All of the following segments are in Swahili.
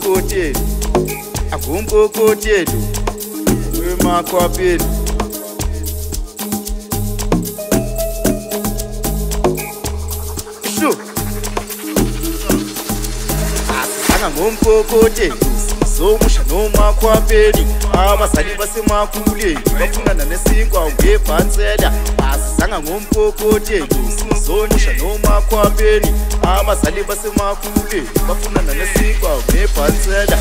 Akumpokotelo wemakhwapheni sho asanga ngompokotelo somusha nomakhwapheni abazali basemakhuleni bafunana nesinkwa ngebhansela asanga ngompokotelo somusha nomakhwapheni abazali basemakhuleni bafunana nesinkwa ngebhansela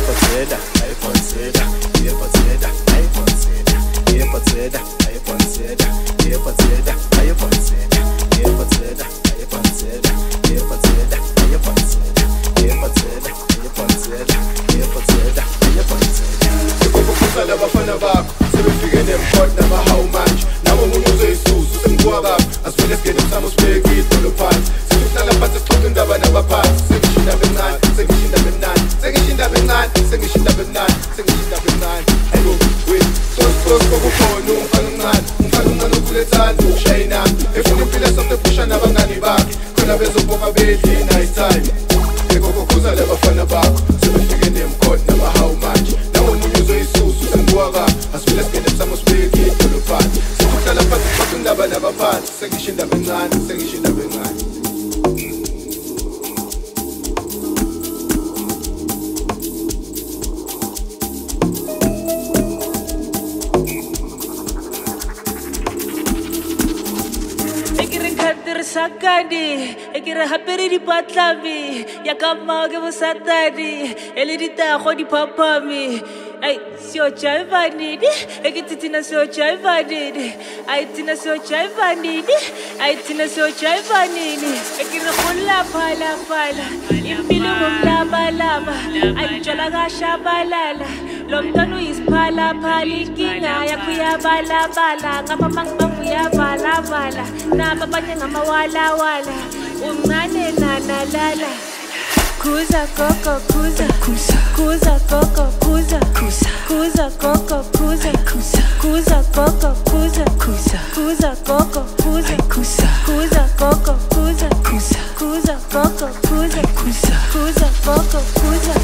abafana bakho sebefike nemkhona namahawu manje nabo umuntu uzoyisusa usemkuwa bakho asivele sigene msamo sibeke idolo phansi sizohlala phansi sixoxe indaba nabaphansi sengisho indaba encane sengisho indaba emnandi sengisho indaba encane sengisho indaba emnandi sengisho indaba encane ayibo wena sosikhosi kokukhona umfana omncane okhulethanda ukushaya inami efuna impilo esomtephusha nabangani bakhe khona bezobhokha bedli night time ekokokhuza labafana bakho sebefike nemkhona namahawu manje nabo umuntu uzoyisusa usemkuwa asivele sigene msamo sibeke idolo phansi sizohlala phansi sixoxe indaba nabaphansi sengisho indaba encane sengisho indaba encane Sakadi, ekere hapere di patlavi, yakama ke bosatadi, ele di tago di papami. Ay, sio chaiva nidi, ekititina sio chaiva nidi, ay tina sio chaiva nidi, ay tina sio chaiva nidi. Ekere khula pala, impilo ngumlaba, ay jala gasha balala. Lomntwana uyisiphala ikinga yakho iyabalabala ngamamangbangu iyavalava naba abanye ngamawalawala uncane nanalala kuza gogo kuza kuza gogo kuza kuza gogo kuza kuza gogo kuza kuza gogo kuza kuza gogo kuza kuza gogo kuza kuza gogo kuza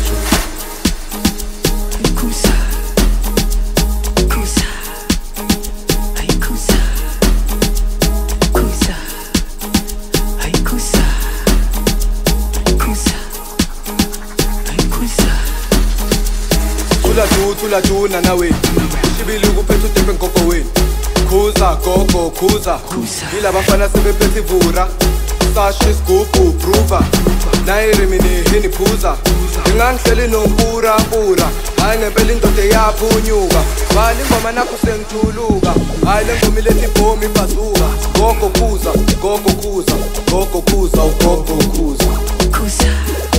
Tula tuna na wena shibili ukuphethe utepe ngoko wena khuza gogo khuza ila bafana sebephethe ivura sashi sigubu prover nayiremini hini phuza ngingangihleli nompura hayi ngempela indoda eyaphunyuka bali ingoma nakho sengithuluka hayi le ngoma ilethi ibhomi ibhazuka gogo khuza gogo khuza gogo khuza ugogo khuza